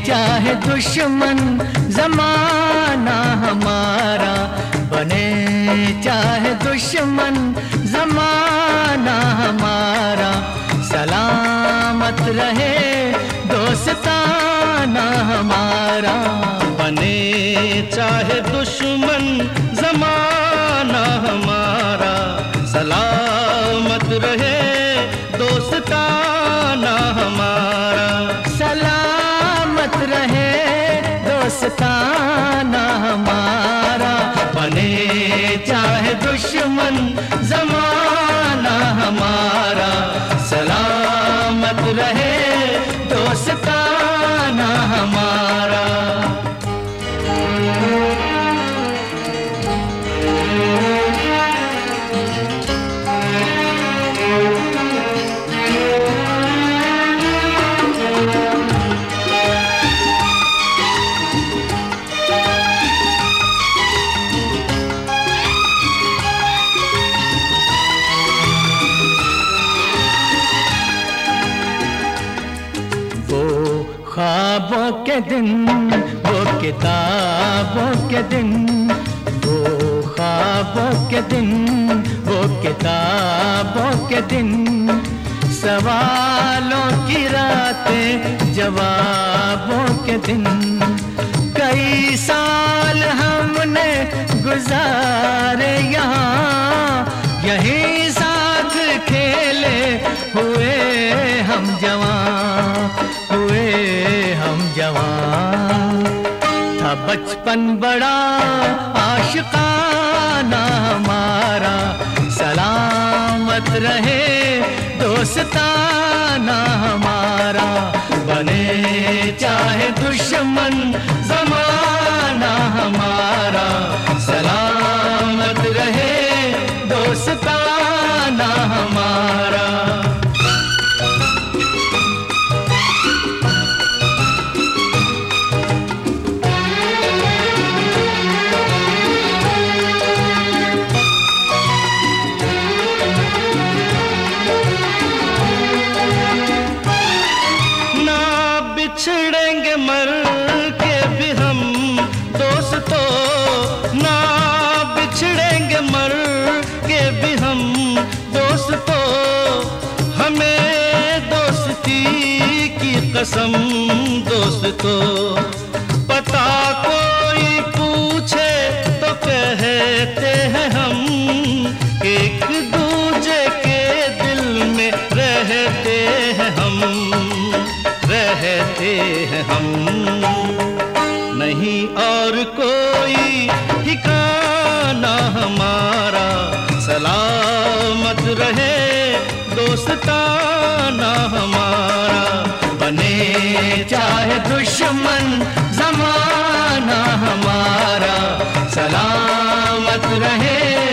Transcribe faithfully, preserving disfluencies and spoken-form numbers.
चाहे दुश्मन जमाना हमारा, बने चाहे दुश्मन जमाना हमारा, सलामत रहे दोस्ताना हमारा। बने चाहे दुश्मन जमाना हमारा, सलामत रहे दोस्ताना हमारा। सलामत रहे दोस्ताना हमारा, बने चाहे दुश्मन जमाना हमारा, सलामत रहे दोस्ताना हमारा। ख्वाबों के दिन, वो किताबों के दिन, वो ख्वाबों के दिन, वो किताबों के दिन, सवालों की रातें जवाबों के दिन। कई साल हमने गुजारे यहाँ, यहीं साथ खेले हुए हम जवां, हुए हम जवां। था बचपन बड़ा आशिकाना हमारा, सलामत रहे दोस्ताना हमारा। बने चाहे दुश्मन जमाना हमारा, सलामत रहे दोस्ताना हमारा। बिछड़ेंगे मर के भी हम दोस्तों, ना बिछड़ेंगे मर के भी हम दोस्तों। हमें दोस्ती की कसम दोस्तों, पता कोई पूछे तो कहते हैं हम, एक दूजे के दिल में रहते हैं हम, रहते हैं हम। नहीं और कोई ठिकाना हमारा, सलामत रहे दोस्ताना हमारा। बने चाहे दुश्मन जमाना हमारा, सलामत रहे